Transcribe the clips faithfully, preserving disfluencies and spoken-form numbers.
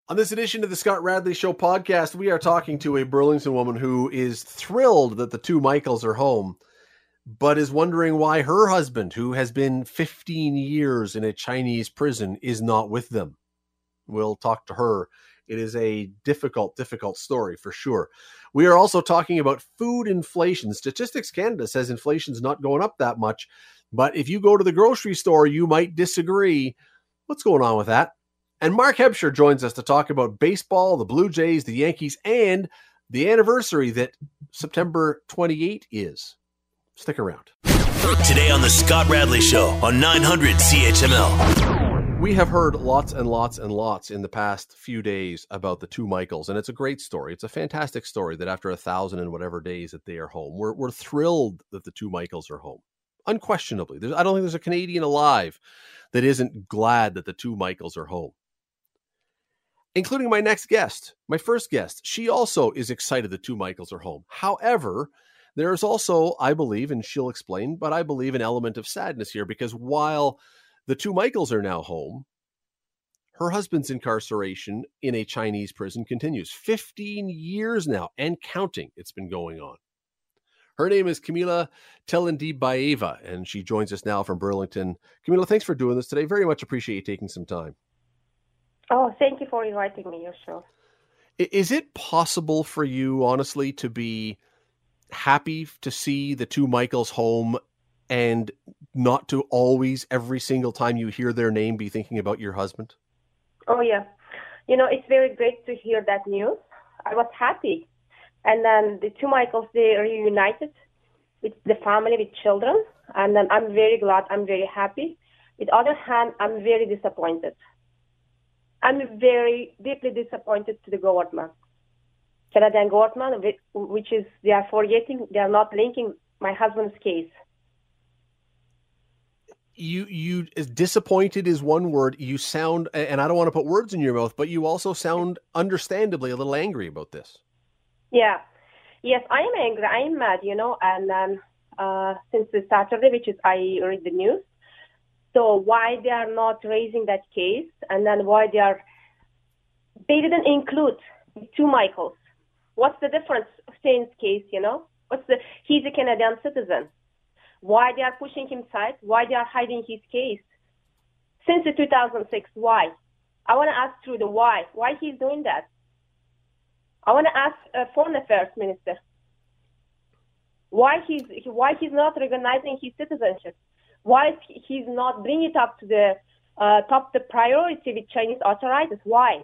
On this edition of the Scott Radley Show podcast, we are talking to a Burlington woman who is thrilled that the two Michaels are home, but is wondering why her husband, who has been fifteen years in a Chinese prison, is not with them. We'll talk to her. It is a difficult, difficult story for sure. We are also talking about food inflation. Statistics Canada says inflation's not going up that much, but if you go to the grocery store, you might disagree. What's going on with that? And Mark Hebscher joins us to talk about baseball, the Blue Jays, the Yankees, and the anniversary that September twenty-eighth is. Stick around. Today on the Scott Radley Show on nine hundred C H M L. We have heard lots and lots and lots in the past few days about the two Michaels, and it's a great story. It's a fantastic story that after a thousand and whatever days that they are home, we're, we're thrilled that the two Michaels are home. Unquestionably. There's, I don't think there's a Canadian alive that isn't glad that the two Michaels are home. Including my next guest, my first guest. She also is excited the two Michaels are home. However, there is also, I believe, and she'll explain, but I believe an element of sadness here because while the two Michaels are now home, her husband's incarceration in a Chinese prison continues. fifteen years now and counting it's been going on. Her name is Kamila Telendibaeva, and she joins us now from Burlington. Kamila, thanks for doing this today. Very much appreciate you taking some time. Oh, thank you for inviting me, your show. Is it possible for you, honestly, to be happy to see the two Michaels home and not to always, every single time you hear their name, be thinking about your husband? Oh, yeah. You know, it's very great to hear that news. I was happy. And then the two Michaels, they are reunited with the family, with children. And then I'm very glad. I'm very happy. On the other hand, I'm very disappointed. I'm very deeply disappointed to the government, Canadian government, which is they are forgetting, they are not linking my husband's case. You, you, disappointed is one word. You sound, and I don't want to put words in your mouth, but you also sound understandably a little angry about this. Yeah. Yes, I am angry. I am mad, you know, and then uh, since the Saturday, which is I read the news, so why they are not raising that case, and then why they are, they didn't include two Michaels. What's the difference of Shane's case, you know? What's the, he's a Canadian citizen. Why they are pushing him aside? Why they are hiding his case? Since the two thousand six, why? I want to ask through the why. Why he's doing that? I want to ask uh, Foreign Affairs Minister. Why he's, why he's not recognizing his citizenship? Why he's not bringing it up to the uh, top the priority with Chinese authorities? Why?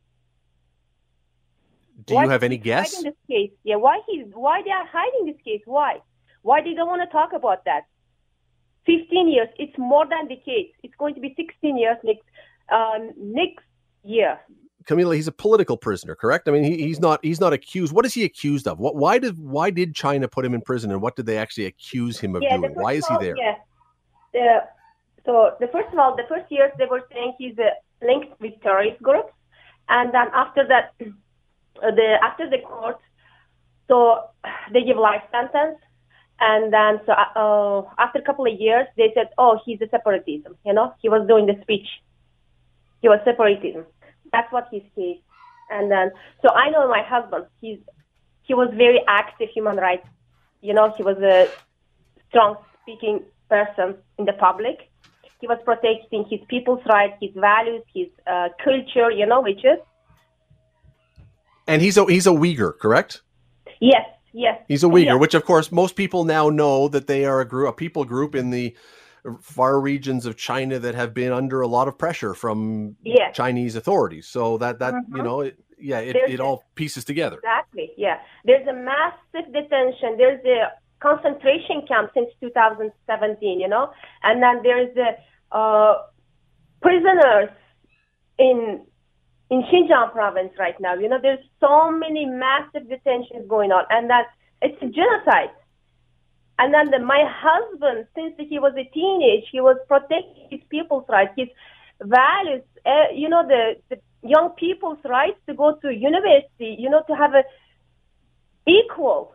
Do why you have any guess? Hiding this case? Yeah, why he's why they are hiding this case? Why? Why they don't want to talk about that? Fifteen years. It's more than a decade. It's going to be sixteen years next um, next year. Kamila, he's a political prisoner, correct? I mean, he, he's not he's not accused. What is he accused of? What? Why did why did China put him in prison, and what did they actually accuse him of yeah, doing? Why is he there? Yeah. The, so the first of all, the first years they were saying he's uh, linked with terrorist groups, and then after that, uh, the after the court, so they give life sentence, and then so uh, after a couple of years they said, oh, he's a separatism. You know, he was doing the speech. He was separatism. That's what his case. And then so I know my husband. He's he was very active human rights. You know, he was a strong speaking person in the public. He was protecting his people's rights, his values, his uh, culture, you know, which is. And he's a he's a Uyghur, correct? Yes, yes. He's a Uyghur, yes. which of course most people now know that they are a group, a people group in the far regions of China that have been under a lot of pressure from yes. Chinese authorities. So that that mm-hmm. you know, it, yeah, it, it all pieces together. Exactly. Yeah, there's a massive detention. There's a concentration camp since two thousand seventeen, you know, and then there's a uh, prisoners in in Xinjiang province right now. You know, there's so many massive detentions going on, and that it's a genocide. And then the, my husband, since he was a teenage, he was protecting his people's rights, his values, uh, you know, the, the young people's rights to go to university, you know, to have a equal.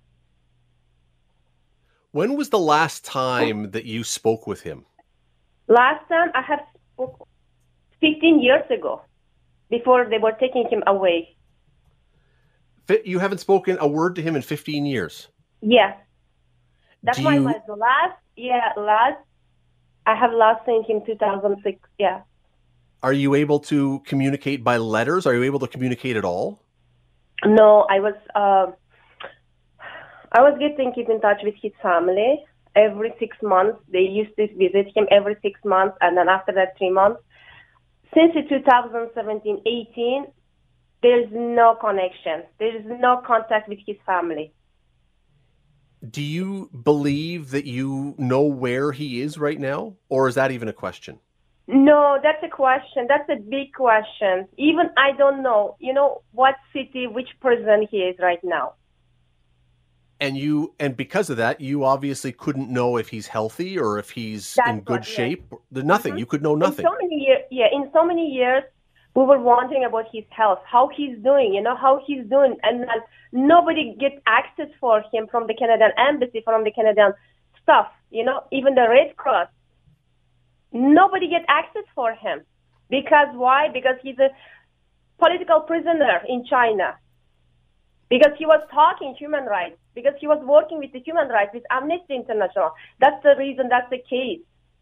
When was the last time that you spoke with him? Last time I have spoke fifteen years ago. before they were taking him away. You haven't spoken a word to him in fifteen years? Yes. That's Do why you... my the last, yeah, last, I have last seen him two thousand six, yeah. Are you able to communicate by letters? Are you able to communicate at all? No, I was, uh, I was getting keep in touch with his family every six months. They used to visit him every six months, and then after that, three months. Since two thousand seventeen, eighteen, there's no connection. There is no contact with his family. Do you believe that you know where he is right now? Or is that even a question? No, that's a question. That's a big question. Even I don't know, you know, what city, which prison he is right now. And you, and because of that, you obviously couldn't know if he's healthy or if he's that's in good what, shape. Yeah. There's nothing. Mm-hmm. You could know nothing. In so many years, yeah, in so many years, we were wondering about his health, how he's doing, you know, how he's doing. And then nobody gets access for him from the Canadian embassy, from the Canadian stuff, you know, even the Red Cross. Nobody gets access for him. Because why? Because he's a political prisoner in China. Because he was talking human rights. Because he was working with the human rights, with Amnesty International. That's the reason, that's the case.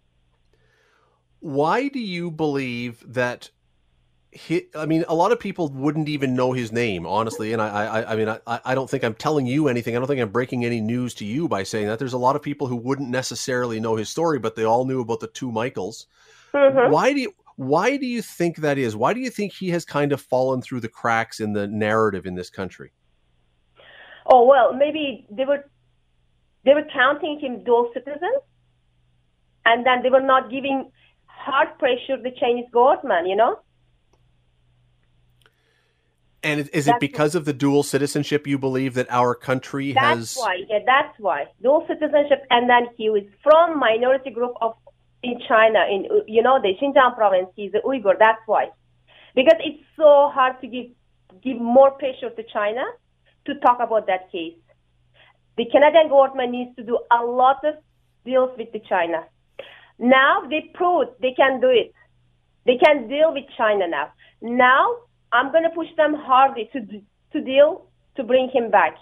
Why do you believe that He, I mean, a lot of people wouldn't even know his name, honestly. And I, I, I mean, I, I don't think I'm telling you anything. I don't think I'm breaking any news to you by saying that. There's a lot of people who wouldn't necessarily know his story, but they all knew about the two Michaels. Mm-hmm. Why do you, why do you think that is? Why do you think he has kind of fallen through the cracks in the narrative in this country? Oh, well, maybe they were, they were counting him dual citizen, and then they were not giving hard pressure to the Chinese government, you know? And is it because of the dual citizenship you believe that our country has... That's why, yeah, that's why. Dual citizenship, and then he was from minority group of in China, in, you know, the Xinjiang province, he's a Uyghur, that's why. Because it's so hard to give, give more pressure to China to talk about that case. The Canadian government needs to do a lot of deals with the China. Now they proved they can do it. They can deal with China now. Now, I'm going to push them hardly to to deal to bring him back.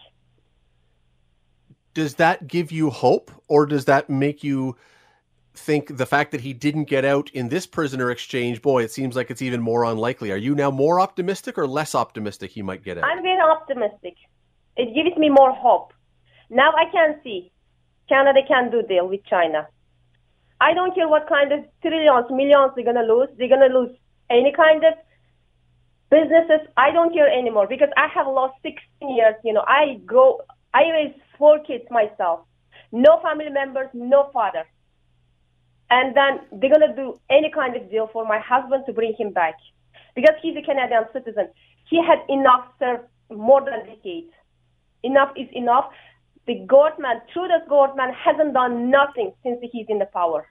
Does that give you hope, or does that make you think the fact that he didn't get out in this prisoner exchange, boy, it seems like it's even more unlikely. Are you now more optimistic or less optimistic he might get out? I'm very optimistic. It gives me more hope. Now I can see Canada can do deal with China. I don't care what kind of trillions, millions they're going to lose. They're going to lose any kind of businesses. I don't care anymore because I have lost sixteen years. You know, I grow, I raised four kids myself. No family members, no father. And then they're going to do any kind of deal for my husband to bring him back. Because he's a Canadian citizen. He had enough served more than a decade. Enough is enough. The government, Trudeau's government, hasn't done nothing since he's in the power.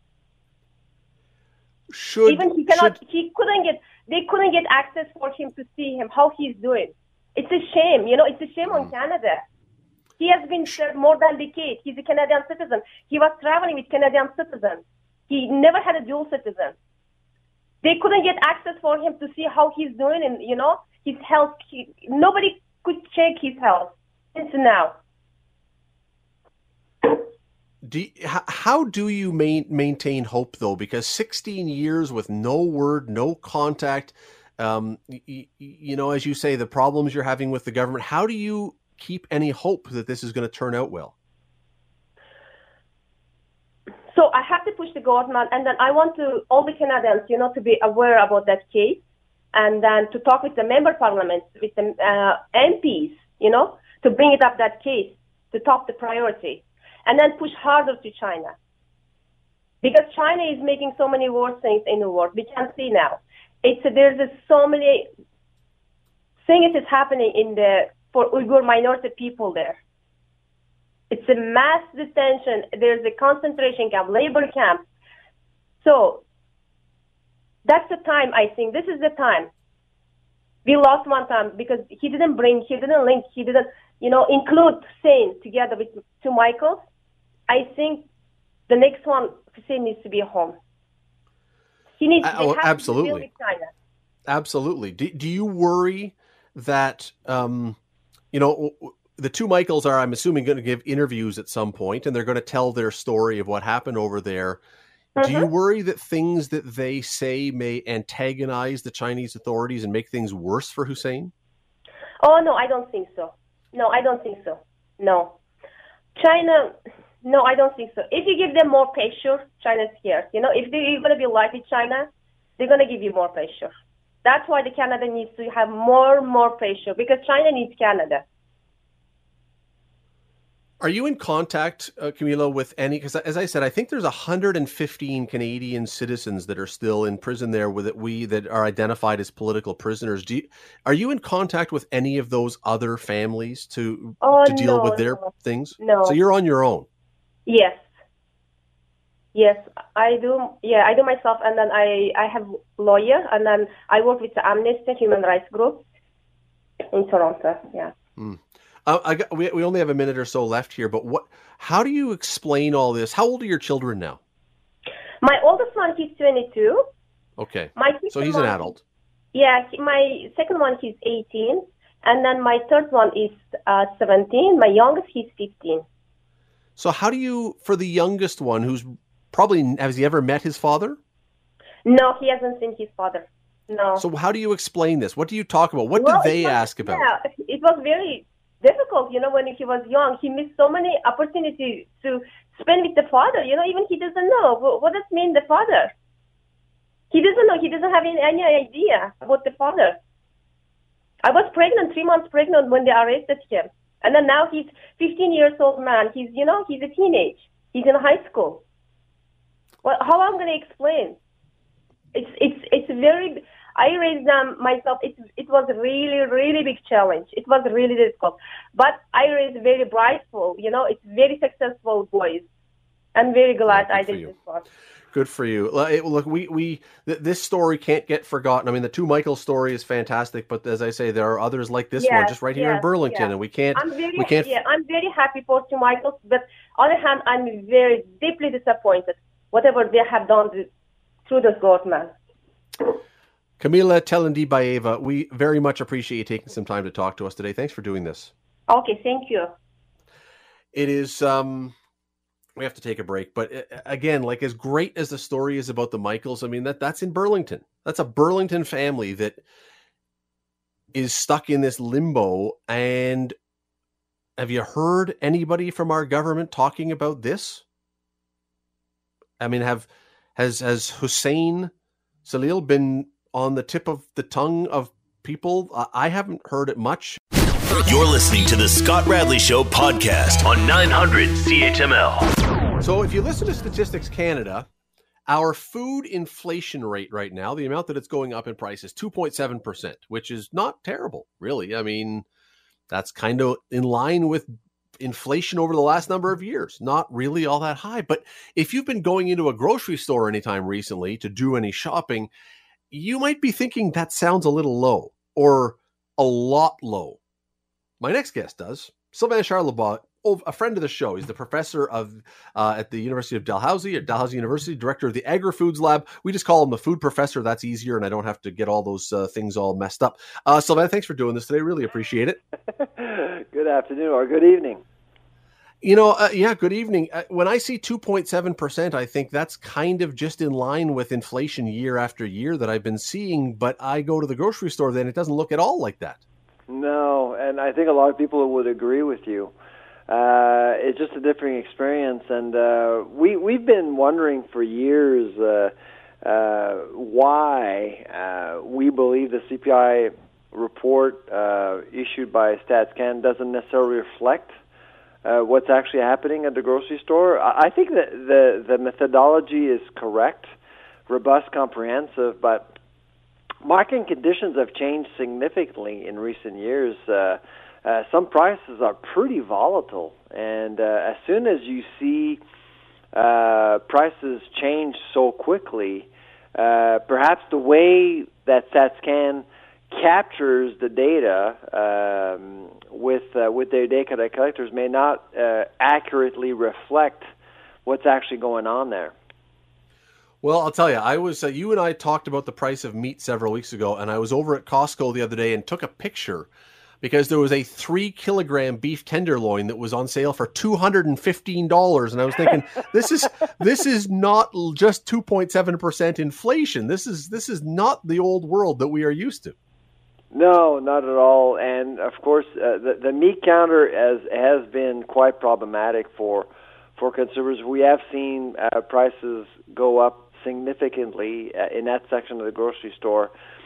Should, Even he cannot, should... he couldn't get, they couldn't get access for him to see him, how he's doing. It's a shame, you know, it's a shame mm. on Canada. He has been served more than a decade. He's a Canadian citizen. He was traveling with Canadian citizens. He never had a dual citizen. They couldn't get access for him to see how he's doing and, you know, his health. He, nobody could check his health since now. Do you, how do you main, maintain hope, though? Because sixteen years with no word, no contact, um, you, you know, as you say, the problems you're having with the government, how do you keep any hope that this is going to turn out well? So I have to push the government, and then I want to all the Canadians, you know, to be aware about that case, and then to talk with the member parliaments, with the uh, M Ps, you know, to bring it up that case, to top the priority, and then push harder to China. Because China is making so many worse things in the world. We can see now. It's there's a, so many things is happening in the for Uyghur minority people there. It's a mass detention. There's a concentration camp, labor camp. So that's the time, I think. This is the time. We lost one time because he didn't bring, he didn't link, he didn't, you know, include Hussein together with two Michaels. I think the next one, Hussein needs to be home. He needs uh, oh, to absolutely. deal with China. Absolutely. Do, do you worry that, um, you know, the two Michaels are, I'm assuming, going to give interviews at some point, and they're going to tell their story of what happened over there. Mm-hmm. Do you worry that things that they say may antagonize the Chinese authorities and make things worse for Hussein? Oh, no, I don't think so. No, I don't think so. No. China, no, I don't think so. If you give them more pressure, China's scared. You know, if they're going to be like with China, they're going to give you more pressure. That's why the Canada needs to have more, more pressure, because China needs Canada. Are you in contact, uh, Camila, with any, because as I said, I think there's one hundred fifteen Canadian citizens that are still in prison there with it, we that are identified as political prisoners. Do you, are you in contact with any of those other families to oh, to deal no, with their no, things? No. So you're on your own? Yes. Yes, I do. Yeah, I do myself, and then I, I have lawyer, and then I work with the Amnesty Human Rights Group in Toronto. Yeah. Mm. Uh, I got, we we only have a minute or so left here, but what? How do you explain all this? How old are your children now? My oldest one, he's twenty-two. Okay. My so he's one, an adult. Yeah, my second one, he's eighteen, and then my third one is uh, seventeen. My youngest, he's fifteen. So how do you, for the youngest one, who's probably, has he ever met his father? No, he hasn't seen his father. No. So how do you explain this? What do you talk about? What well, did they was, ask about? Yeah, it was very difficult, you know, when he was young. He missed so many opportunities to spend with the father. You know, even he doesn't know. What, what does mean the father? He doesn't know. He doesn't have any, any idea about the father. I was pregnant, three months pregnant when they arrested him. And then now he's fifteen years old man. He's, you know, he's a teenage. He's in high school. Well, how am I going to explain? It's, it's, it's very... I raised them myself. It it was a really, really big challenge. It was really difficult. But I raised very brightful, you know, it's very successful boys. I'm very glad yeah, I did this one. Good for you. Look, we, we th- this story can't get forgotten. I mean, the two Michael story is fantastic, but as I say, there are others like this yes, one just right here yes, in Burlington, yes. and we can't, I'm very, we can't. Yeah, I'm very happy for two Michaels, but on the other hand, I'm very deeply disappointed whatever they have done through this government. Camila Telendibayeva, we very much appreciate you taking some time to talk to us today. Thanks for doing this. Okay, thank you. It is, um, we have to take a break, but again, like as great as the story is about the Michaels, I mean, that that's in Burlington. That's a Burlington family that is stuck in this limbo. And have you heard anybody from our government talking about this? I mean, have, has, has Hussein Salil been on the tip of the tongue of people? I haven't heard it much. You're listening to the Scott Radley Show podcast on nine hundred C H M L. So if you listen to Statistics Canada, our food inflation rate right now, the amount that it's going up in price is two point seven percent, which is not terrible, really. I mean, that's kind of in line with inflation over the last number of years. Not really all that high. But if you've been going into a grocery store anytime recently to do any shopping, you might be thinking that sounds a little low or a lot low. My next guest does. Sylvain Charlebois, a friend of the show. He's the professor of uh, at the University of Dalhousie, at Dalhousie University, director of the Agri-Foods Lab. We just call him the food professor. That's easier, and I don't have to get all those uh, things all messed up. Uh, Sylvain, thanks for doing this today. Really appreciate it. Good afternoon or good evening. You know, uh, yeah, good evening. Uh, when I see two point seven percent, I think that's kind of just in line with inflation year after year that I've been seeing. But I go to the grocery store, then it doesn't look at all like that. No, and I think a lot of people would agree with you. Uh, it's just a different experience, and uh, we, we've been wondering for years uh, uh, why uh, we believe the C P I report uh, issued by StatsCan doesn't necessarily reflect Uh, what's actually happening at the grocery store. I think that the, the methodology is correct, robust, comprehensive, but market conditions have changed significantly in recent years. Uh, uh, some prices are pretty volatile, and uh, as soon as you see uh, prices change so quickly, uh, perhaps the way that StatsCan captures the data um, with uh, with their data collectors may not uh, accurately reflect what's actually going on there. Well, I'll tell you, I was uh, you and I talked about the price of meat several weeks ago, and I was over at Costco the other day and took a picture because there was a three kilogram beef tenderloin that was on sale for two hundred and fifteen dollars, and I was thinking, this is this is not just two point seven percent inflation. This is this is not the old world that we are used to. No, not at all. And of course, uh, the, the meat counter has has been quite problematic for for consumers. We have seen uh, prices go up significantly uh, in that section of the grocery store.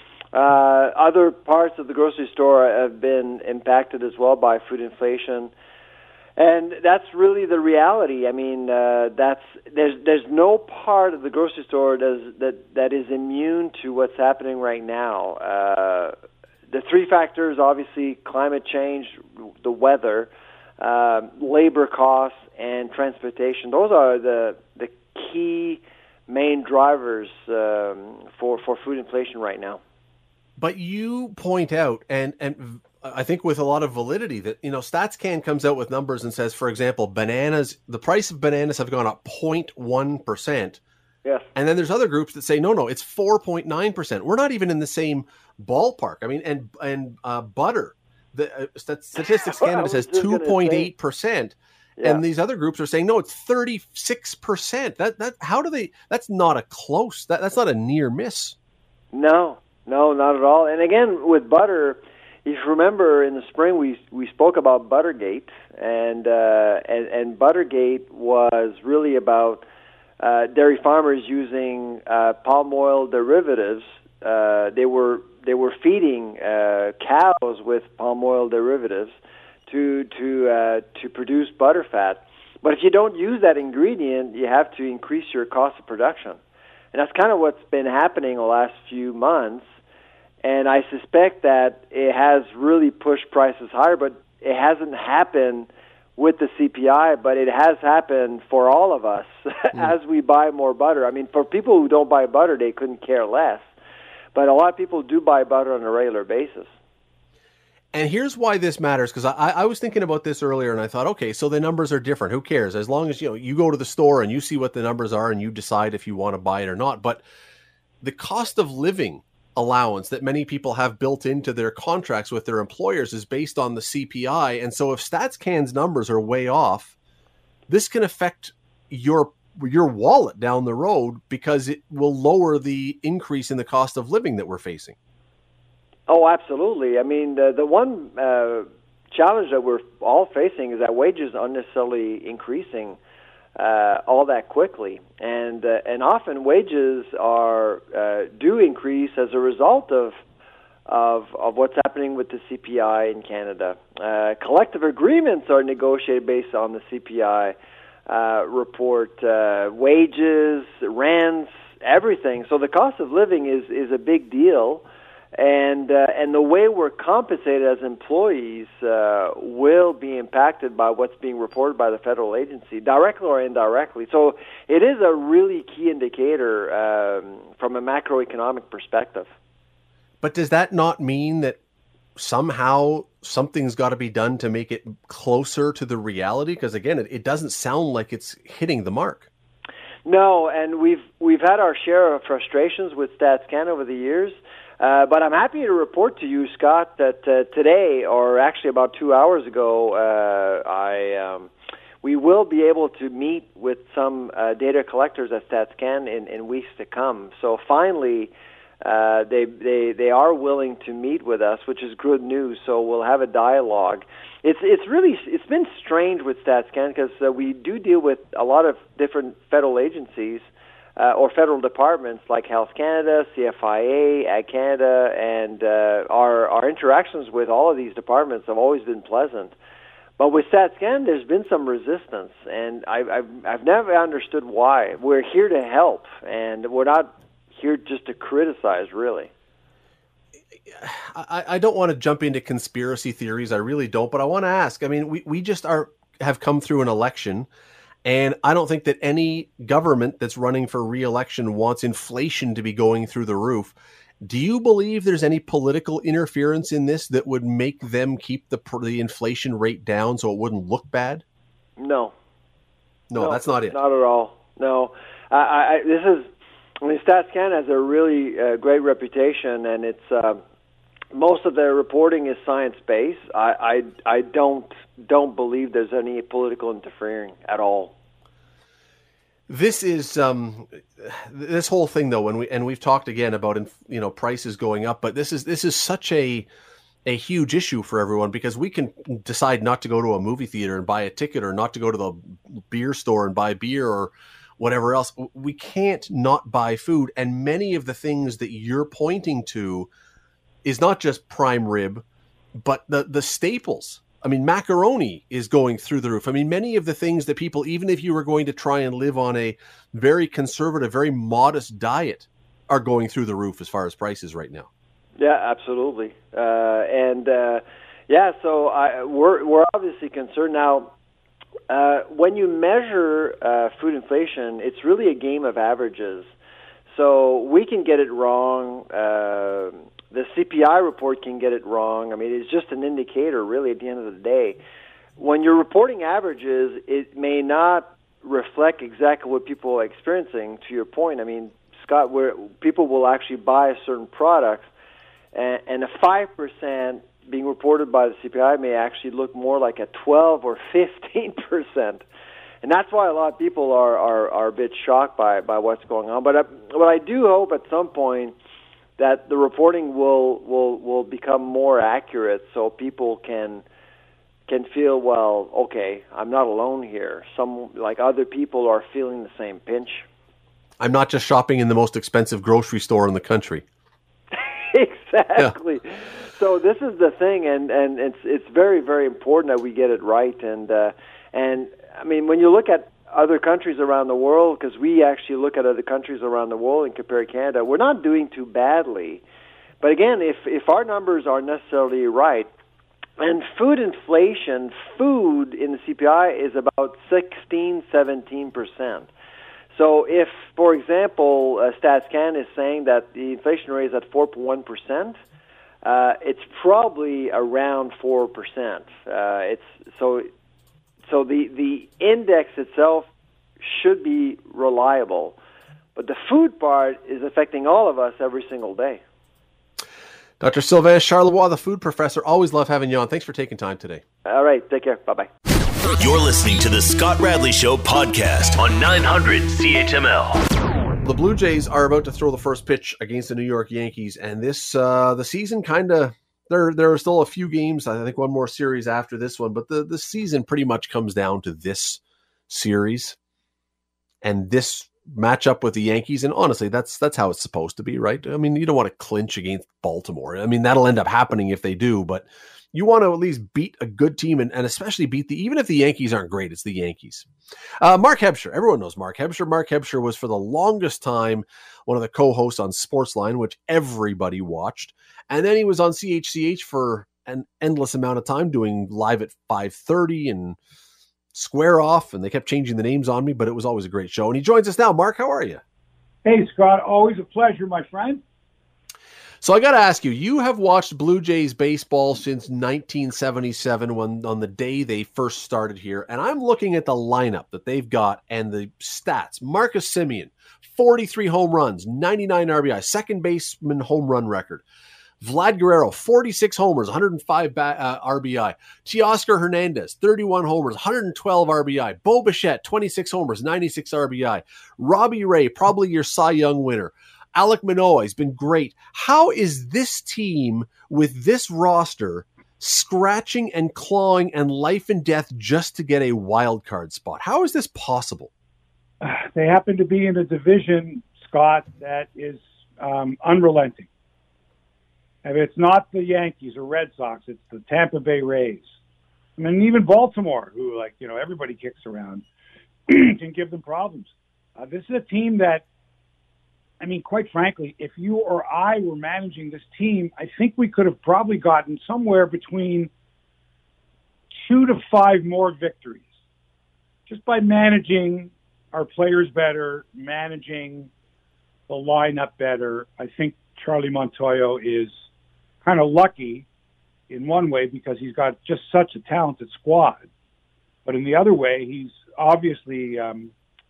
Uh, other parts of the grocery store have been impacted as well by food inflation, and that's really the reality. I mean, uh, that's there's there's no part of the grocery store that that that is immune to what's happening right now. Uh, the three factors, obviously, climate change, the weather, uh, labor costs, and transportation. Those are the the key main drivers um, for for food inflation right now. But you point out, and and I think with a lot of validity, that, you know, StatsCan comes out with numbers and says, for example, bananas, the price of bananas have gone up zero point one percent. Yes. And then there's other groups that say, no, no, it's four point nine percent. We're not even in the same ballpark. I mean, and and uh, butter, the uh, Statistics Canada says two point eight percent. Yeah. And these other groups are saying, no, it's thirty-six percent. That that how do they? That's not a close. That that's not a near miss. No, no, not at all. And again, with butter, if you remember in the spring, we we spoke about Buttergate, and uh, and, and Buttergate was really about uh, dairy farmers using uh, palm oil derivatives. Uh, they were they were feeding uh, cows with palm oil derivatives to to uh, to produce butterfat. But if you don't use that ingredient, you have to increase your cost of production. And that's kind of what's been happening the last few months. And I suspect that it has really pushed prices higher, but it hasn't happened with the C P I, but it has happened for all of us mm. as we buy more butter. I mean, for people who don't buy butter, they couldn't care less. But a lot of people do buy butter on a regular basis. And here's why this matters, because I, I was thinking about this earlier, and I thought, okay, so the numbers are different. Who cares? As long as, you know, you go to the store and you see what the numbers are and you decide if you want to buy it or not. But the cost of living allowance that many people have built into their contracts with their employers is based on the C P I. And so if StatsCan's numbers are way off, this can affect your your wallet down the road because it will lower the increase in the cost of living that we're facing. Oh, absolutely. I mean, the, the one uh, challenge that we're all facing is that wages aren't necessarily increasing uh, all that quickly. And uh, and often wages are uh, do increase as a result of, of of what's happening with the C P I in Canada. Uh, collective agreements are negotiated based on the C P I uh, report, uh, wages, rents, everything. So the cost of living is, is a big deal. And uh, and the way we're compensated as employees uh, will be impacted by what's being reported by the federal agency, directly or indirectly. So it is a really key indicator um, from a macroeconomic perspective. But does that not mean that somehow something's got to be done to make it closer to the reality? Because again, it, it doesn't sound like it's hitting the mark. No, and we've we've had our share of frustrations with StatsCan over the years. Uh, but I'm happy to report to you, Scott, that uh, today, or actually about two hours ago, uh, I um, we will be able to meet with some uh, data collectors at StatsCan in, in weeks to come. So finally, uh, they they they are willing to meet with us, which is good news. So we'll have a dialogue. It's it's really it's been strange with StatsCan because uh, we do deal with a lot of different federal agencies. Uh, or federal departments like Health Canada, C F I A, Ag Canada, and uh, our our interactions with all of these departments have always been pleasant. But with StatsCan, there's been some resistance, and I've, I've I've never understood why. We're here to help, and we're not here just to criticize, really. I, I don't want to jump into conspiracy theories. I really don't, but I want to ask. I mean, we, we just are have come through an election. And I don't think that any government that's running for re-election wants inflation to be going through the roof. Do you believe there's any political interference in this that would make them keep the the inflation rate down so it wouldn't look bad? No. No, no that's not it. Not at all. No. I, I, this is I mean, Stats Canada has a really uh, great reputation, and it's uh, most of their reporting is science-based. I, I, I don't don't believe there's any political interfering at all. This is um, this whole thing, though, when we and we've talked again about you know prices going up, but this is this is such a a huge issue for everyone, because we can decide not to go to a movie theater and buy a ticket, or not to go to the beer store and buy beer, or whatever else. We can't not buy food. And many of the things that you're pointing to is not just prime rib, but the, the staples. I mean, macaroni is going through the roof. I mean, many of the things that people, even if you were going to try and live on a very conservative, very modest diet, are going through the roof as far as prices right now. Yeah, absolutely. Uh, and uh, yeah, so I, we're, we're obviously concerned now. Uh, when you measure uh, food inflation, it's really a game of averages. So we can get it wrong. Uh, the C P I report can get it wrong. I mean, it's just an indicator, really, at the end of the day. When you're reporting averages, it may not reflect exactly what people are experiencing, to your point. I mean, Scott, where people will actually buy a certain product, and, and a five percent being reported by the C P I may actually look more like a twelve or fifteen percent. And that's why a lot of people are, are, are a bit shocked by, by what's going on. But, uh, but I do hope at some point that the reporting will, will, will become more accurate, so people can can feel, well, okay, I'm not alone here. Some, like other people, are feeling the same pinch. I'm not just shopping in the most expensive grocery store in the country. Exactly. Yeah. So this is the thing, and, and it's it's very, very important that we get it right. And uh, and I mean, when you look at other countries around the world, because we actually look at other countries around the world and compare Canada, we're not doing too badly. But again, if if our numbers are necessarily right, and food inflation, food in the C P I is about sixteen, seventeen percent. So if, for example, uh, Stats Canada is saying that the inflation rate is at four point one percent, uh, it's probably around four percent. Uh, it's so so the, the index itself should be reliable, but the food part is affecting all of us every single day. Doctor Sylvain Charlebois, the food professor, always love having you on. Thanks for taking time today. All right, take care. Bye-bye. You're listening to the Scott Radley Show podcast on nine hundred C H M L. The Blue Jays are about to throw the first pitch against the New York Yankees, and this uh, the season kind of there. There are still a few games. I think one more series after this one, but the the season pretty much comes down to this series and this matchup with the Yankees. And honestly, that's that's how it's supposed to be, right? I mean, you don't want to clinch against Baltimore. I mean, that'll end up happening if they do, but you want to at least beat a good team, and, and especially beat the, even if the Yankees aren't great, it's the Yankees. Uh, Mark Hebscher, everyone knows Mark Hebscher. Mark Hebscher was for the longest time one of the co-hosts on Sportsline, which everybody watched. And then he was on C H C H for an endless amount of time, doing live at five thirty and Square Off, and they kept changing the names on me, but it was always a great show. And he joins us now. Mark, how are you? Hey, Scott. Always a pleasure, my friend. So I got to ask you, you have watched Blue Jays baseball since nineteen seventy-seven, when on the day they first started here. And I'm looking at the lineup that they've got and the stats. Marcus Semien, forty-three home runs, ninety-nine R B I, second baseman home run record. Vlad Guerrero, forty-six homers, one hundred five ba- uh, R B I. Teoscar Hernandez, thirty-one homers, one hundred twelve R B I. Bo Bichette, twenty-six homers, ninety-six R B I. Robbie Ray, probably your Cy Young winner. Alek Manoah has been great. How is this team with this roster scratching and clawing and life and death just to get a wild card spot? How is this possible? They happen to be in a division, Scott, that is um, unrelenting. If it's not the Yankees or Red Sox, it's the Tampa Bay Rays. I mean, even Baltimore, who, like, you know, everybody kicks around, can give them problems. Uh, this is a team that, I mean, quite frankly, if you or I were managing this team, I think we could have probably gotten somewhere between two to five more victories just by managing our players better, managing the lineup better. I think Charlie Montoyo is kind of lucky in one way because he's got just such a talented squad. But in the other way, he's obviously um,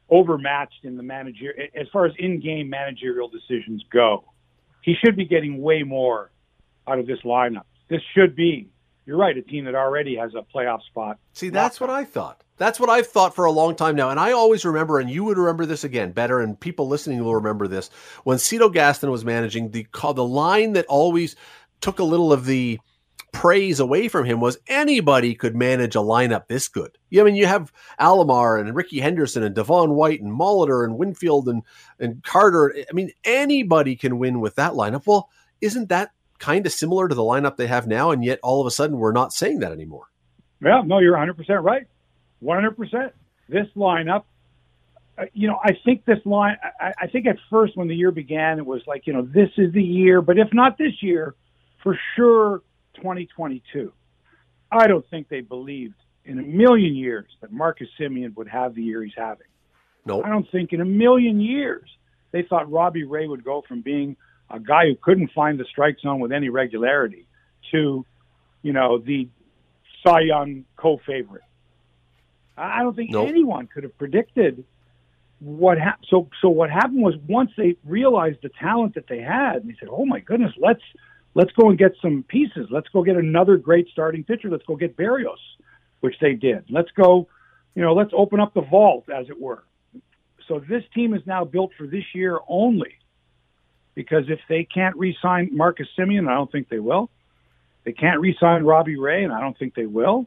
overmatched in the manager as far as in-game managerial decisions go. He should be getting way more out of this lineup. This should be, you're right, a team that already has a playoff spot. See, that's what I thought. That's what I've thought for a long time now. And I always remember, and you would remember this again better, and people listening will remember this, when Cito Gaston was managing, the the line that always took a little of the praise away from him was anybody could manage a lineup this good. Yeah, I mean, you have Alomar and Ricky Henderson and Devon White and Molitor and Winfield and, and Carter. I mean, anybody can win with that lineup. Well, isn't that kind of similar to the lineup they have now? And yet all of a sudden we're not saying that anymore. Yeah, no, you're one hundred percent right. one hundred percent. This lineup, uh, you know, I think this line, I, I think at first when the year began, it was like, you know, this is the year, but if not this year, for sure, twenty twenty-two. I don't think they believed in a million years that Marcus Semien would have the year he's having. No, I don't think in a million years they thought Robbie Ray would go from being a guy who couldn't find the strike zone with any regularity to, you know, the Cy Young co-favorite. I don't think nope. anyone could have predicted what happened. So, so what happened was once they realized the talent that they had, and they said, "Oh my goodness, let's let's go and get some pieces. Let's go get another great starting pitcher. Let's go get Berrios," which they did. Let's go, you know, let's open up the vault, as it were. So this team is now built for this year only, because if they can't re-sign Marcus Semien, and I don't think they will, they can't re-sign Robbie Ray, and I don't think they will.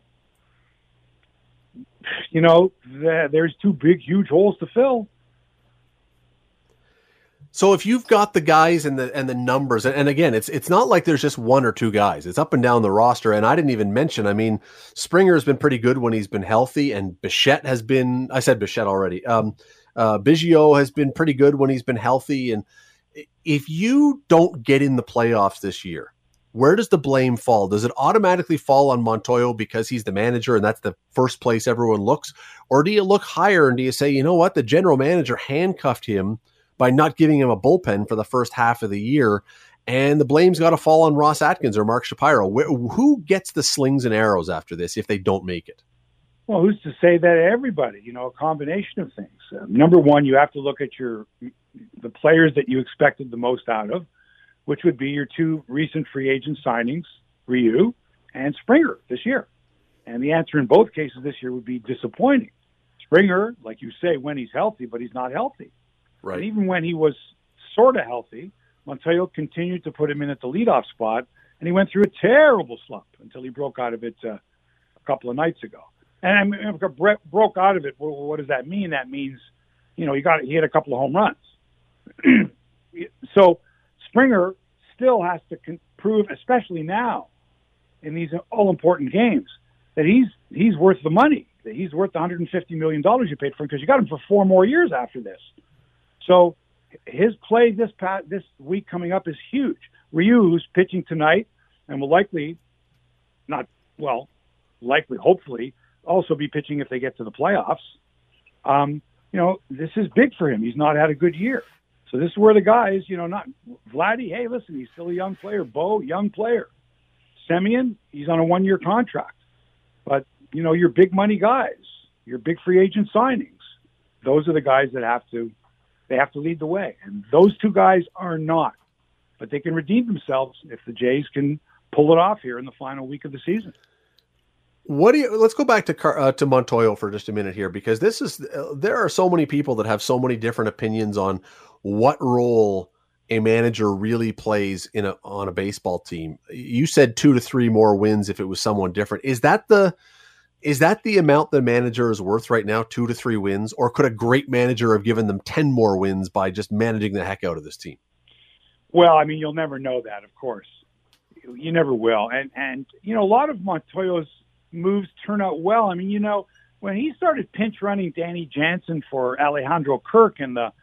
You know, the, there's two big, huge holes to fill. So if you've got the guys and the and the numbers, and, and again, it's it's not like there's just one or two guys. It's up and down the roster. And I didn't even mention, I mean, Springer has been pretty good when he's been healthy, and Bichette has been, I said Bichette already. Um, uh, Biggio has been pretty good when he's been healthy. And if you don't get in the playoffs this year, where does the blame fall? Does it automatically fall on Montoyo because he's the manager and that's the first place everyone looks? Or do you look higher and do you say, you know what, the general manager handcuffed him by not giving him a bullpen for the first half of the year, and the blame's got to fall on Ross Atkins or Mark Shapiro? Who gets the slings and arrows after this if they don't make it? Well, who's to say that everybody, you know, a combination of things. Uh, number one, you have to look at your the players that you expected the most out of, which would be your two recent free agent signings, Ryu and Springer this year. And the answer in both cases this year would be disappointing. Springer, like you say, when he's healthy, but he's not healthy. Right. And even when he was sort of healthy, Montoyo continued to put him in at the leadoff spot, and he went through a terrible slump until he broke out of it uh, a couple of nights ago. And I mean, if he broke out of it, well, what does that mean? That means, you know, he got he hit a couple of home runs. So Springer still has to prove, especially now in these all-important games, that he's he's worth the money, that he's worth the one hundred fifty million dollars you paid for him, because you got him for four more years after this. So his play this past, this week coming up is huge. Ryu, who's pitching tonight and will likely, not, well, likely, hopefully, also be pitching if they get to the playoffs. Um, you know, this is big for him. He's not had a good year. So this is where the guys, you know, not Vladdy, hey, listen, he's still a young player. Bo, young player. Semien, he's on a one-year contract. But, you know, your big money guys, your big free agent signings, those are the guys that have to, they have to lead the way. And those two guys are not. But they can redeem themselves if the Jays can pull it off here in the final week of the season. What do you? Let's go back to Car, uh, to Montoyo for just a minute here, because this is uh, there are so many people that have so many different opinions on what role a manager really plays in a on a baseball team. You said two to three more wins if it was someone different. Is that the is that the amount the manager is worth right now? Two to three wins, or could a great manager have given them ten more wins by just managing the heck out of this team? Well, I mean, you'll never know that, of course. You never will, and and you know a lot of Montoyo's moves turn out well. I mean, you know, when he started pinch running Danny Jansen for Alejandro Kirk in the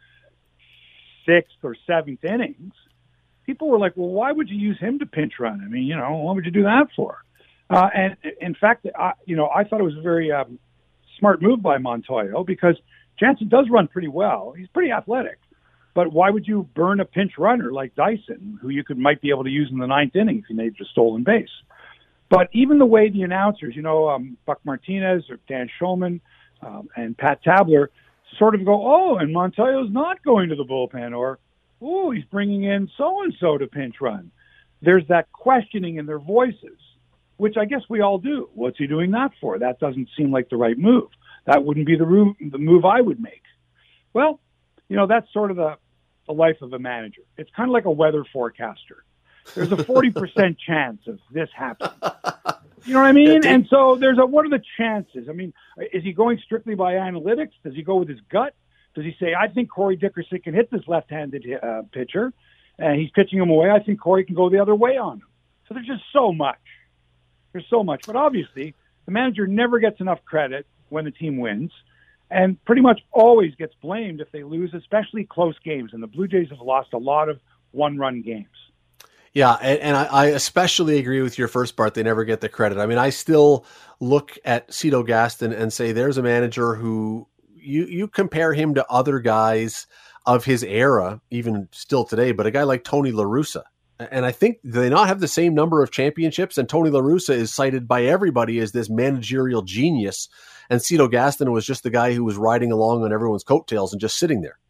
sixth or seventh innings, people were like, well, why would you use him to pinch run? I mean, you know, what would you do that for? Uh, and in fact, I, you know, I thought it was a very um, smart move by Montoyo, because Jansen does run pretty well. He's pretty athletic. But why would you burn a pinch runner like Dyson, who you could might be able to use in the ninth inning if he made a stolen base? But even the way the announcers, you know, um, Buck Martinez or Dan Shulman um, and Pat Tabler sort of go, oh, and Montoyo's not going to the bullpen, or, oh, he's bringing in so-and-so to pinch run. There's that questioning in their voices, which I guess we all do. What's he doing that for? That doesn't seem like the right move. That wouldn't be the, ro- the move I would make. Well, you know, that's sort of the, the life of a manager. It's kind of like a weather forecaster. There's a forty percent chance of this happening. You know what I mean? And so there's a, what are the chances? I mean, is he going strictly by analytics? Does he go with his gut? Does he say, I think Corey Dickerson can hit this left-handed uh, pitcher, and he's pitching him away. I think Corey can go the other way on him. So there's just so much. There's so much. But obviously, the manager never gets enough credit when the team wins, and pretty much always gets blamed if they lose, especially close games. And the Blue Jays have lost a lot of one-run games. Yeah, and, and I, I especially agree with your first part. They never get the credit. I mean, I still look at Cito Gaston and say there's a manager who you you compare him to other guys of his era, even still today, but a guy like Tony La Russa. And I think they not have the same number of championships, and Tony La Russa is cited by everybody as this managerial genius, and Cito Gaston was just the guy who was riding along on everyone's coattails and just sitting there.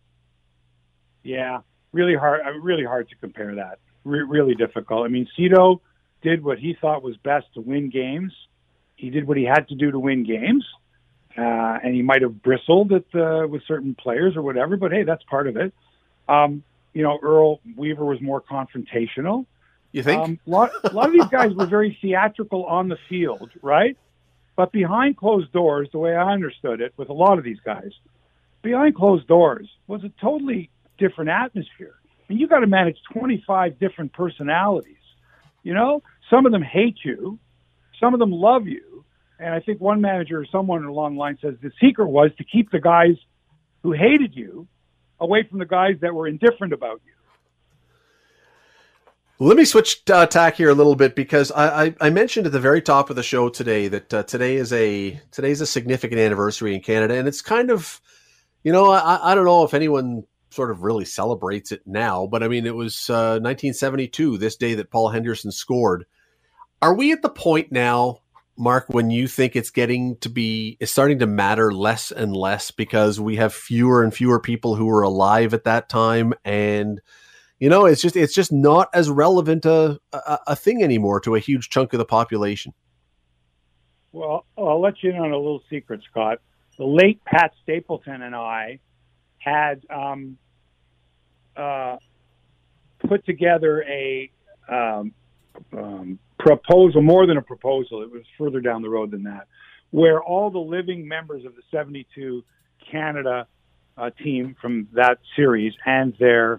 Yeah, really hard, really hard to compare that. Re- really difficult. I mean, Cito did what he thought was best to win games. He did what he had to do to win games, uh, and he might have bristled at the, with certain players or whatever, but hey, that's part of it. Um, you know, Earl Weaver was more confrontational. You think? Um, a, lot, a lot of these guys were very theatrical on the field, right? But behind closed doors, the way I understood it with a lot of these guys, behind closed doors was a totally different atmosphere. And you got to manage twenty-five different personalities. You know, some of them hate you, some of them love you. And I think one manager or someone along the line says the secret was to keep the guys who hated you away from the guys that were indifferent about you. Let me switch uh, tack here a little bit, because I, I, I mentioned at the very top of the show today that uh, today is a today's a significant anniversary in Canada, and it's kind of, you know, I, I don't know if anyone sort of really celebrates it now, but I mean, it was uh, nineteen seventy-two, this day that Paul Henderson scored. Are we at the point now, Mark, when you think it's getting to be, it's starting to matter less and less because we have fewer and fewer people who were alive at that time, and you know, it's just it's just not as relevant a, a a thing anymore to a huge chunk of the population? Well, I'll let you in on a little secret, Scott. The late Pat Stapleton and I had um, uh, put together a um, um, proposal, more than a proposal, it was further down the road than that, where all the living members of the seventy-two Canada uh, team from that series and their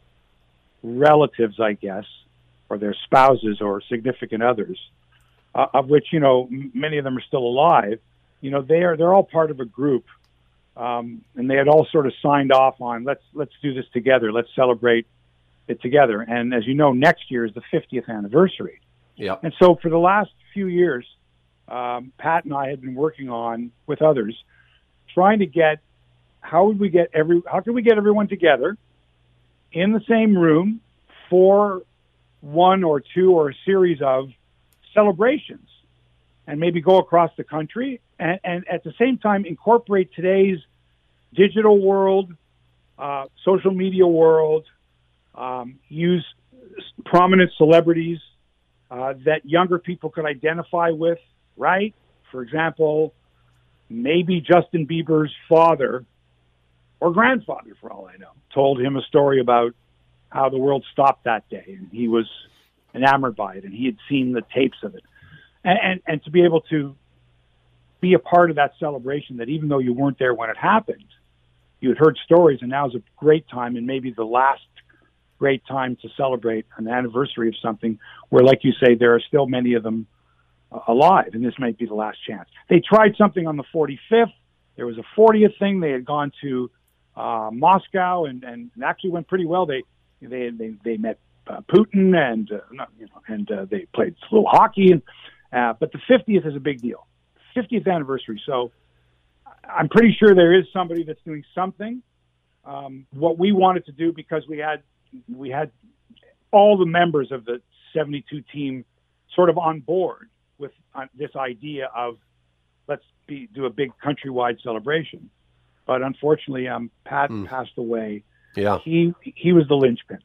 relatives, I guess, or their spouses or significant others, uh, of which, you know, m- many of them are still alive, you know, they are, they're all part of a group. Um, and they had all sort of signed off on, let's, let's do this together. Let's celebrate it together. And as you know, next year is the fiftieth anniversary. Yeah. And so for the last few years, um, Pat and I had been working on, with others, trying to get, how would we get every, how can we get everyone together in the same room for one or two or a series of celebrations, and maybe go across the country and, and at the same time incorporate today's digital world, uh, social media world, um, use prominent celebrities uh, that younger people could identify with, right? For example, maybe Justin Bieber's father or grandfather, for all I know, told him a story about how the world stopped that day, and he was enamored by it, and he had seen the tapes of it. And, and, and to be able to be a part of that celebration, that even though you weren't there when it happened, you had heard stories, and now's a great time, and maybe the last great time to celebrate an anniversary of something where, like you say, there are still many of them uh, alive, and this might be the last chance. They tried something on the forty-fifth. There was a fortieth thing. They had gone to uh, Moscow, and, and it actually went pretty well. They they they, they met uh, Putin, and uh, not, you know, and uh, they played a little hockey. And uh, but the fiftieth is a big deal, fiftieth anniversary. So I'm pretty sure there is somebody that's doing something. Um, what we wanted to do, because we had we had all the members of the seventy-two team sort of on board with uh, this idea of let's be, do a big countrywide celebration. but unfortunately, um, Pat Mm. passed away. Yeah. He he was the linchpin.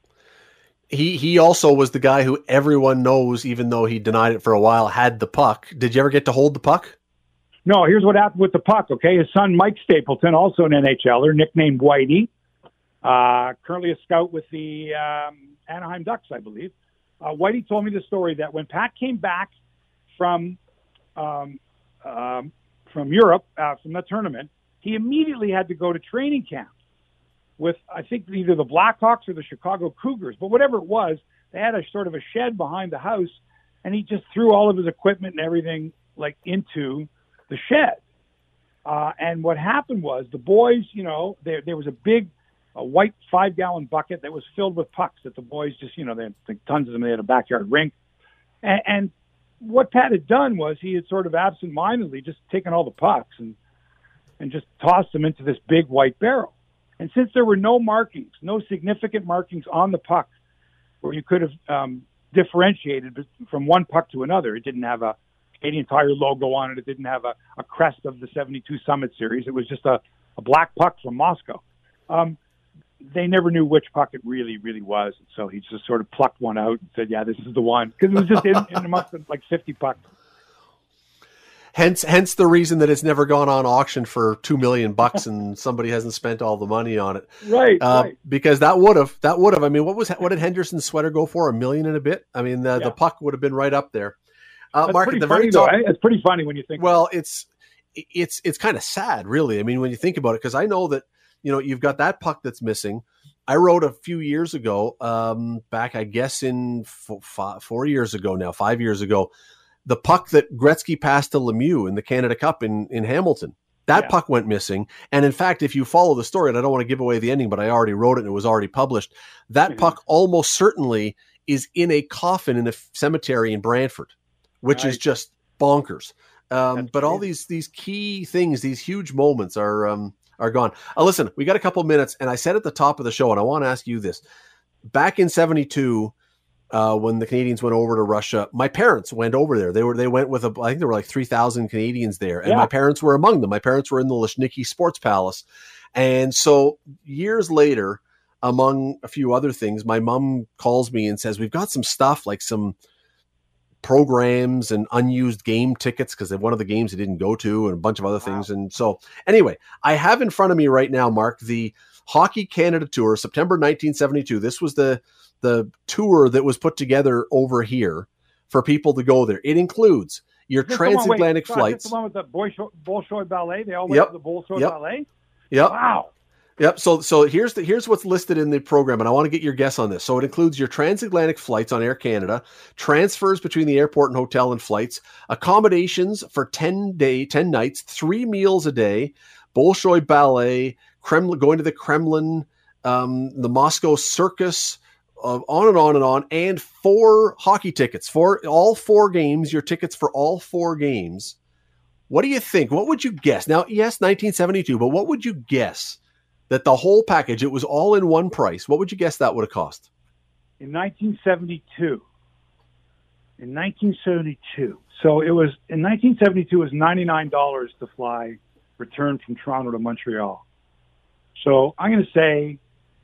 He he also was the guy who everyone knows, even though he denied it for a while, had the puck. Did you ever get to hold the puck? No, here's what happened with the puck, okay? His son, Mike Stapleton, also an N H L er, nicknamed Whitey, uh, currently a scout with the um, Anaheim Ducks, I believe. Uh, Whitey told me the story that when Pat came back from um, um, from Europe, uh, from the tournament, he immediately had to go to training camp with, I think, either the Blackhawks or the Chicago Cougars. But whatever it was, they had a sort of a shed behind the house, and he just threw all of his equipment and everything like into the shed. Uh, and what happened was the boys, you know, there there was a big, a white five-gallon bucket that was filled with pucks that the boys just, you know, they had like, tons of them. They had a backyard rink. And, and what Pat had done was he had sort of absentmindedly just taken all the pucks and and just tossed them into this big white barrel. And since there were no markings, no significant markings on the puck where you could have um, differentiated from one puck to another, it didn't have a Canadian Tire logo on it. It didn't have a, a crest of the seventy-two Summit Series. It was just a, a black puck from Moscow. Um, they never knew which puck it really, really was. So he just sort of plucked one out and said, yeah, this is the one. Because it was just in, in amongst like fifty pucks. Hence, hence the reason that it's never gone on auction for two million bucks, and somebody hasn't spent all the money on it. Right, uh, right. Because that would have, that would have. I mean, what was what did Henderson's sweater go for? A million and a bit. I mean, the, Yeah. the puck would have been right up there. Uh, That's Mark, pretty at the funny, very top, though, eh? It's pretty funny when you think. well, it's it's it's kind of sad, really. I mean, when you think about it, because I know that you know you've got that puck that's missing. I wrote a few years ago, um, back I guess in f- f- four years ago now, five years ago, the puck that Gretzky passed to Lemieux in the Canada Cup in in Hamilton. That Yeah. puck went missing. And in fact, if you follow the story, and I don't want to give away the ending, but I already wrote it and it was already published, that Mhm. puck almost certainly is in a coffin in a cemetery in Brantford, which is Right. just bonkers. Um, That's but all crazy. these these key things, these huge moments are um, are gone. Uh, listen, we got a couple minutes, and I said at the top of the show, and I want to ask you this. Back in seventy-two, uh, when the Canadians went over to Russia, my parents went over there. They were they went with, a, I think there were like three thousand Canadians there, and Yeah. my parents were among them. My parents were in the Lishnicki Sports Palace. And so years later, among a few other things, my mom calls me and says, we've got some stuff like some programs and unused game tickets because one of the games they didn't go to and a bunch of other Wow. things. And so anyway, I have in front of me right now, Mark, the Hockey Canada Tour, September nineteen seventy-two. This was the, the tour that was put together over here for people to go there. It includes your Is this the one- wait, transatlantic Scott, is this flights. the one with the Bolshoi, Bolshoi Ballet? They all went Yep. to the Bolshoi Yep. Ballet? Yep. Wow. Yep. So so here's the here's what's listed in the program, and I want to get your guess on this. So it includes your transatlantic flights on Air Canada, transfers between the airport and hotel and flights, accommodations for ten day, ten nights, three meals a day, Bolshoi Ballet, Kremlin, going to the Kremlin, um, the Moscow Circus, uh, on and on and on, and four hockey tickets for all four games. Your tickets for all four games. What do you think? What would you guess? Now, yes, nineteen seventy-two, but what would you guess? That the whole package, it was all in one price. What would you guess that would have cost? In nineteen seventy-two. In nineteen seventy-two. So it was, in nineteen seventy-two, it was ninety-nine dollars to fly, return from Toronto to Montreal. So I'm going to say,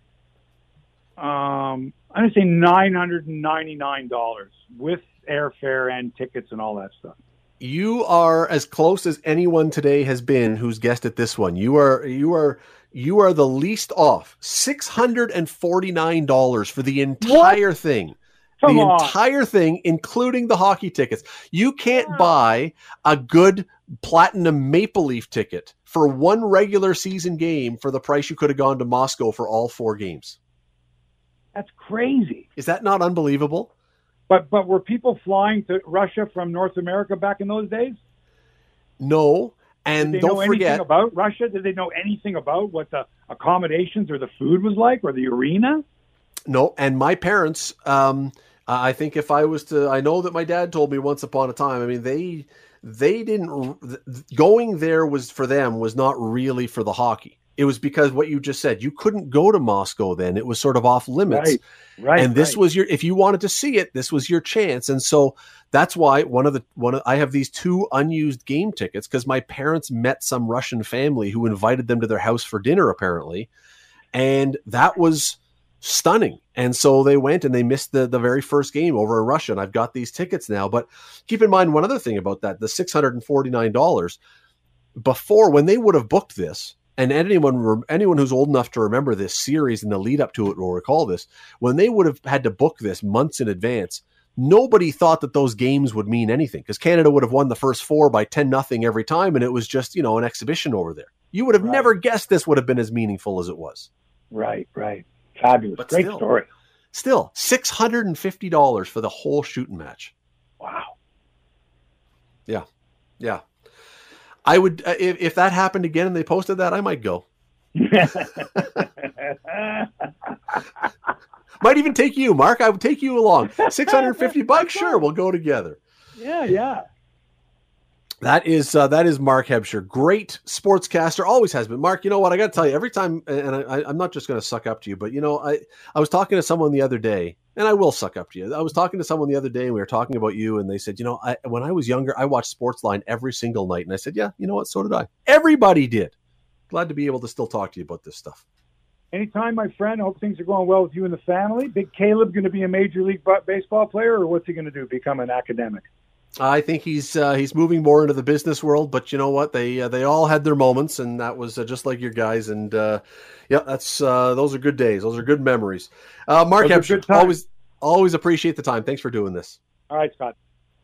um, I'm going to say nine hundred ninety-nine dollars with airfare and tickets and all that stuff. You are as close as anyone today has been who's guessed at this one. You are you are you are the least off. six hundred forty-nine dollars for the entire what? thing. Come the on. entire thing, including the hockey tickets. You can't Wow. buy a good platinum Maple Leaf ticket for one regular season game for the price you could have gone to Moscow for all four games. That's crazy. Is that not unbelievable? But but were people flying to Russia from North America back in those days? No. And Did they don't know forget anything about Russia? Did they know anything about what the accommodations or the food was like or the arena? No. And my parents, um, I think if I was to, I know that my dad told me once upon a time, I mean, they, they didn't, going there was for them was not really for the hockey. It was because what you just said, you couldn't go to Moscow then. It was sort of off limits. Right, right. And this right. was your, if you wanted to see it, this was your chance. And so that's why one of the, one of, I have these two unused game tickets because my parents met some Russian family who invited them to their house for dinner, apparently. And that was stunning. And so they went and they missed the, the very first game over in Russia. And I've got these tickets now. But keep in mind one other thing about that, the six hundred forty-nine dollars before, when they would have booked this, and anyone anyone who's old enough to remember this series and the lead up to it will recall this, when they would have had to book this months in advance, nobody thought that those games would mean anything because Canada would have won the first four by ten nothing every time. And it was just, you know, an exhibition over there. You would have right. never guessed this would have been as meaningful as it was. Right, right. Fabulous. But Great still, story. Still, six hundred fifty dollars for the whole shooting match. Wow. Yeah. Yeah. I would, uh, if, if that happened again and they posted that, I might go. Might even take you, Mark. I would take you along. six hundred fifty bucks. Sure. We'll go together. Yeah. Yeah. That is, uh, that is Mark Hebscher. Great sportscaster. Always has been. Mark, you know what? I got to tell you every time, and I, I'm not just going to suck up to you, but you know, I, I was talking to someone the other day, and I will suck up to you. I was talking to someone the other day and we were talking about you and they said, you know, I, when I was younger, I watched Sportsline every single night. And I said, yeah, you know what? So did I. Everybody did. Glad to be able to still talk to you about this stuff. Anytime, my friend. I hope things are going well with you and the family. Big Caleb going to be a Major League Baseball player, or what's he going to do? Become an academic? I think he's uh, he's moving more into the business world, but you know what? They uh, they all had their moments, and that was uh, just like your guys. And uh, yeah, that's uh, those are good days. Those are good memories. Uh, Mark Hebscher, always always appreciate the time. Thanks for doing this. All right, Scott.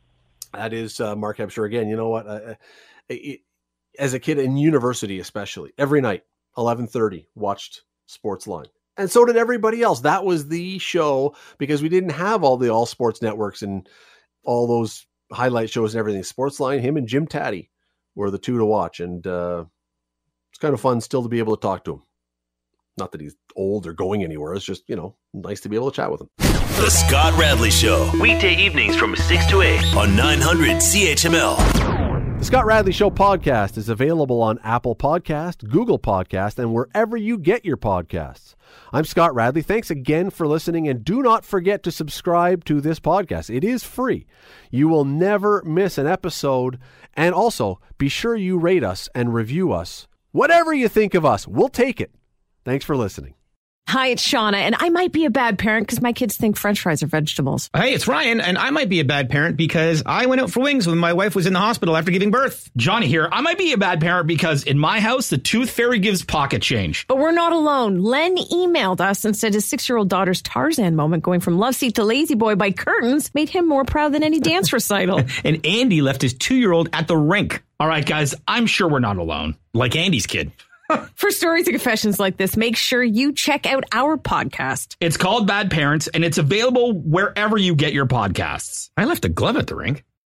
That is uh, Mark Hebscher again. You know what? Uh, it, as a kid in university, especially every night, eleven thirty, watched Sportsline. And so did everybody else. That was the show because we didn't have all the all sports networks and all those highlight shows and everything. Sportsline, him and Jim Taddy were the two to watch. And uh, it's kind of fun still to be able to talk to him. Not that he's old or going anywhere. It's just, you know, nice to be able to chat with him. The Scott Radley Show. Weekday evenings from six to eight on nine hundred C H M L. The Scott Radley Show podcast is available on Apple Podcast, Google Podcast, and wherever you get your podcasts. I'm Scott Radley. Thanks again for listening, and do not forget to subscribe to this podcast. It is free. You will never miss an episode, and also be sure you rate us and review us. Whatever you think of us, we'll take it. Thanks for listening. Hi, it's Shauna, and I might be a bad parent because my kids think French fries are vegetables. Hey, it's Ryan, and I might be a bad parent because I went out for wings when my wife was in the hospital after giving birth. Johnny here. I might be a bad parent because in my house, the tooth fairy gives pocket change. But we're not alone. Len emailed us and said his six-year-old daughter's Tarzan moment going from love seat to lazy boy by curtains made him more proud than any dance recital. And Andy left his two-year-old at the rink. All right, guys, I'm sure we're not alone. Like Andy's kid. For stories and confessions like this, make sure you check out our podcast. It's called Bad Parents, and it's available wherever you get your podcasts. I left a glove at the rink.